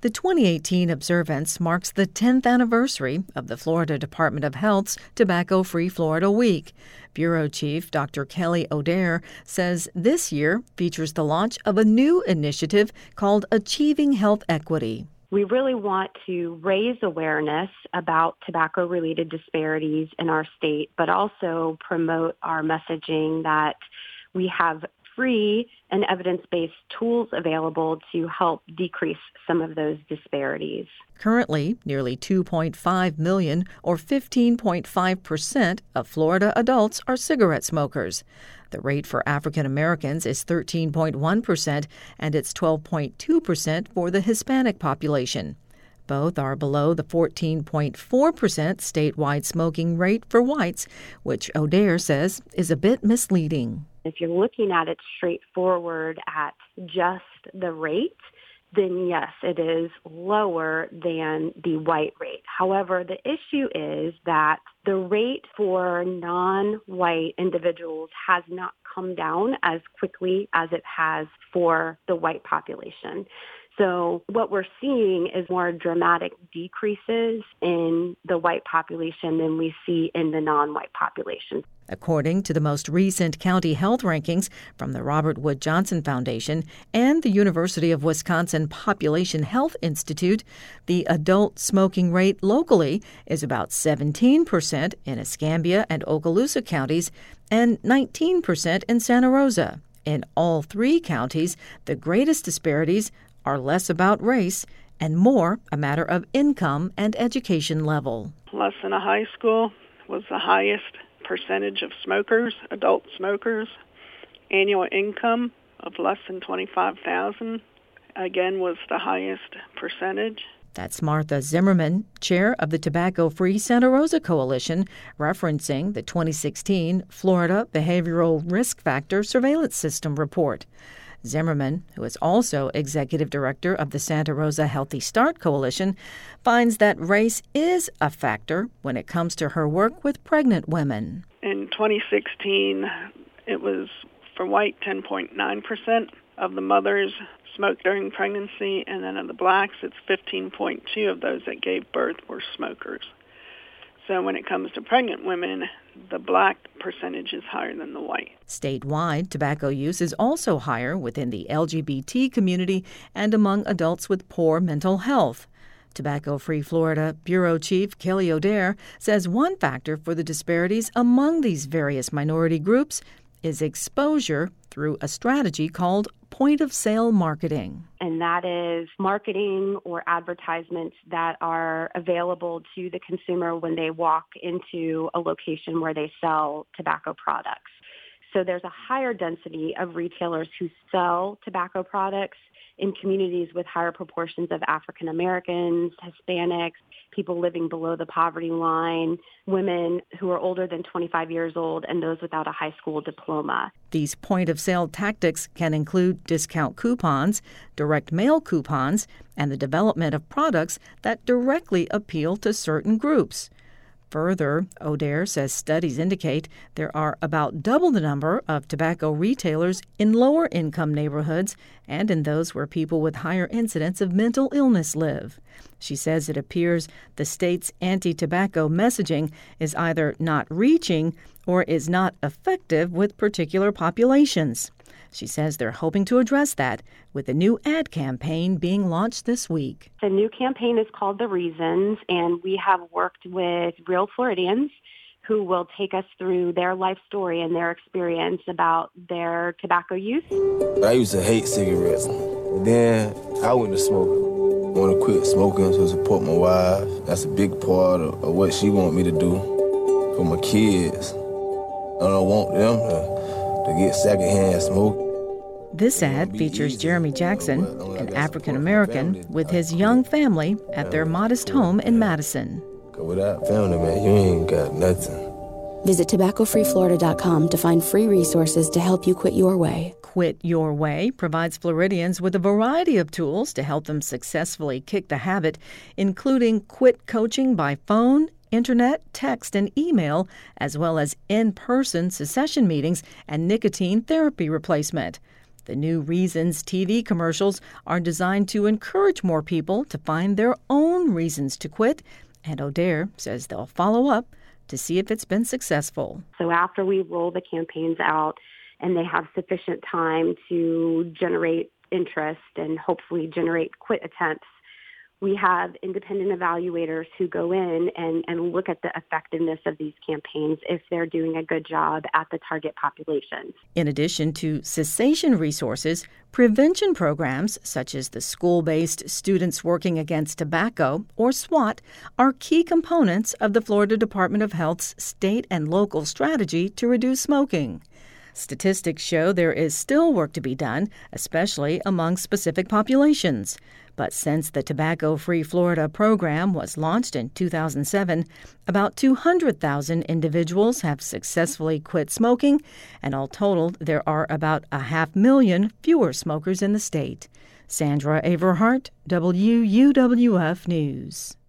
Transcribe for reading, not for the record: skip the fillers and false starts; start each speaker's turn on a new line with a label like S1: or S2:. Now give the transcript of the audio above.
S1: The 2018 observance marks the 10th anniversary of the Florida Department of Health's Tobacco-Free Florida Week. Bureau Chief Dr. Kelly O'Dare says this year features the launch of a new initiative called Achieving Health Equity.
S2: We really want to raise awareness about tobacco-related disparities in our state, but also promote our messaging that we have free and evidence-based tools available to help decrease some of those disparities.
S1: Currently, nearly 2.5 million, or 15.5% of Florida adults are cigarette smokers. The rate for African Americans is 13.1%, and it's 12.2% for the Hispanic population. Both are below the 14.4% statewide smoking rate for whites, which O'Dare says is a bit misleading.
S2: If you're looking at it straightforward at just the rate, then yes, it is lower than the white rate. However, the issue is that the rate for non-white individuals has not come down as quickly as it has for the white population. So what we're seeing is more dramatic decreases in the white population than we see in the non-white population.
S1: According to the most recent county health rankings from the Robert Wood Johnson Foundation and the University of Wisconsin Population Health Institute, the adult smoking rate locally is about 17% in Escambia and Okaloosa counties and 19% in Santa Rosa. In all three counties, the greatest disparities are less about race and more a matter of income and education level.
S3: Less than a high school was the highest percentage of smokers, adult smokers. Annual income of less than $25,000, again, was the highest percentage.
S1: That's Martha Zimmerman, chair of the Tobacco-Free Santa Rosa Coalition, referencing the 2016 Florida Behavioral Risk Factor Surveillance System report. Zimmerman, who is also executive director of the Santa Rosa Healthy Start Coalition, finds that race is a factor when it comes to her work with pregnant women.
S3: In 2016, it was for white 10.9% of the mothers smoked during pregnancy, and then of the blacks, it's 15.2% of those that gave birth were smokers. So when it comes to pregnant women, the black percentage is higher than the white.
S1: Statewide, tobacco use is also higher within the LGBT community and among adults with poor mental health. Tobacco-Free Florida Bureau Chief Kelly O'Dare says one factor for the disparities among these various minority groups is exposure through a strategy called point-of-sale marketing.
S2: And that is marketing or advertisements that are available to the consumer when they walk into a location where they sell tobacco products. So there's a higher density of retailers who sell tobacco products in communities with higher proportions of African Americans, Hispanics, people living below the poverty line, women who are older than 25 years old, and those without a high school diploma.
S1: These point-of-sale tactics can include discount coupons, direct mail coupons, and the development of products that directly appeal to certain groups. Further, O'Dare says studies indicate there are about double the number of tobacco retailers in lower-income neighborhoods and in those where people with higher incidence of mental illness live. She says it appears the state's anti-tobacco messaging is either not reaching or is not effective with particular populations. She says they're hoping to address that with a new ad campaign being launched this week.
S2: The new campaign is called The Reasons, and we have worked with real Floridians who will take us through their life story and their experience about their tobacco use.
S4: I used to hate cigarettes. Then I went to smoking. I want to quit smoking to support my wife. That's a big part of what she wants me to do for my kids. I don't want them to get secondhand smoke.
S1: This ad features Jeremy Jackson, an African American, with his young family at their modest home in Madison.
S4: Without family, man, you ain't got nothing.
S5: Visit tobaccofreeflorida.com to find free resources to help you quit your way.
S1: Quit Your Way provides Floridians with a variety of tools to help them successfully kick the habit, including quit coaching by phone, internet, text, and email, as well as in-person cessation meetings and nicotine therapy replacement. The new Reasons TV commercials are designed to encourage more people to find their own reasons to quit, and O'Dare says they'll follow up to see if it's been successful.
S2: So after we roll the campaigns out and they have sufficient time to generate interest and hopefully generate quit attempts, we have independent evaluators who go in and look at the effectiveness of these campaigns if they're doing a good job at the target population.
S1: In addition to cessation resources, prevention programs such as the School-Based Students Working Against Tobacco, or SWAT, are key components of the Florida Department of Health's state and local strategy to reduce smoking. Statistics show there is still work to be done, especially among specific populations. But since the Tobacco-Free Florida program was launched in 2007, about 200,000 individuals have successfully quit smoking, and all totaled, there are about 500,000 fewer smokers in the state. Sandra Averhart, WUWF News.